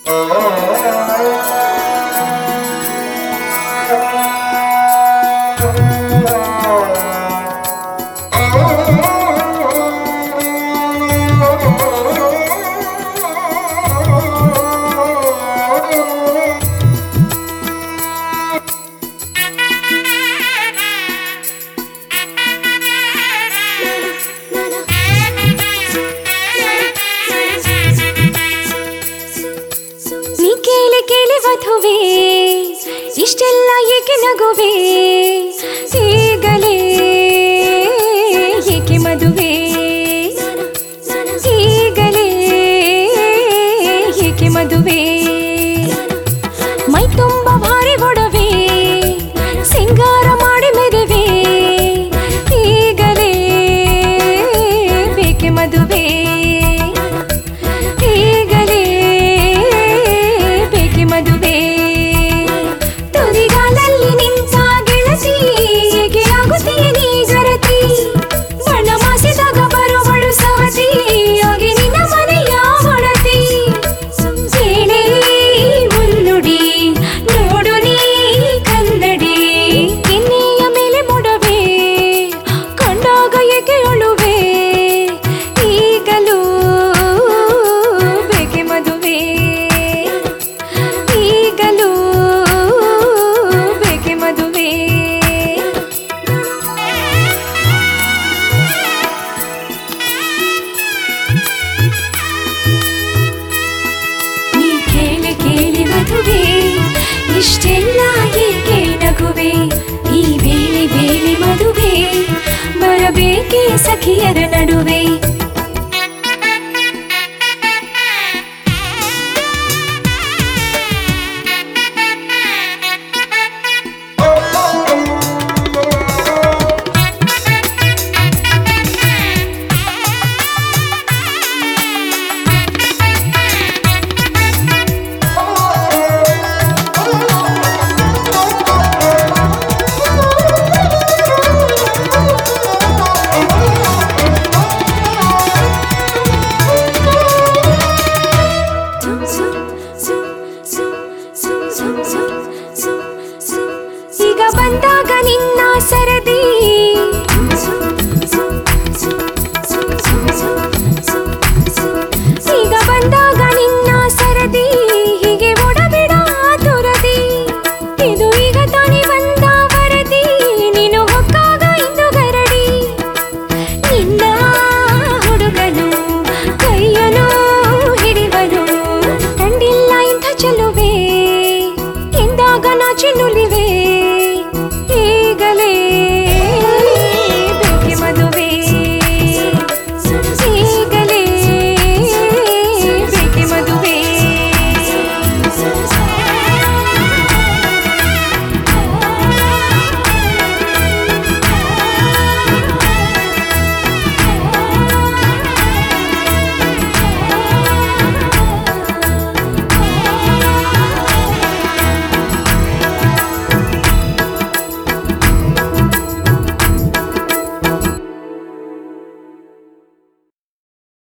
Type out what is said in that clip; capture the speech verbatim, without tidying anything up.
ವಧುವೆ ಇಷ್ಟೆಲ್ಲ ಏಕೆ ನಗುವೆ ಈಗಲೇ ಏಕೆ ಮದುವೆ ಈಗಲೇ ಏಕೆ ಮದುವೆ ಮೈ ತುಂಬ ಭಾರಿ ಒಡವೆ ಸಿಂಗಾರ ಮಾಡಿ ಮೆರವೆ ಈಗಲೇ ಬೇಕೆ ಮದುವೆ ಮದುವೆ ತುದಿಗಾಲಲ್ಲಿ ನಿಂತ ಗೆಳತಿ ಹೇಗೆ ಆಗುತ್ತೀಯ ನೀ ಜರತಿ ಬಣ್ಣ ಮಾಸಿದಾಗ ಬರುವಳು ಸವತಿ ಹೋಗಿ ನಿನ್ನ ಮನೆಯ ಹೊಡತಿ ಹೇಳೇ ಮುನ್ನುಡಿ ನೋಡು ನೀ ಕನ್ನಡಿ ಕೆನ್ನೆಯ ಮೇಲೆ ಮೊಡವೆ ಕಂಡಾಗ ಏಕೆ ಅಳುವೆ ಈಗಲೂ ಬೇಕೆ ಮದುವೆ ಈಗಲೂ ಬೇಕೆ ಮದುವೆ ನೀ ಕೇಳಿ ಕೇಳಿ ಮದುವೆ ಇಷ್ಟೆಲ್ಲ ಏಕೆ ನಗುವೆ ಈ ಬೇಲಿ ಬೇಲಿ ಮದುವೆ ಬರಬೇಕೆ ಸಖಿಯರ ನಡುವೆ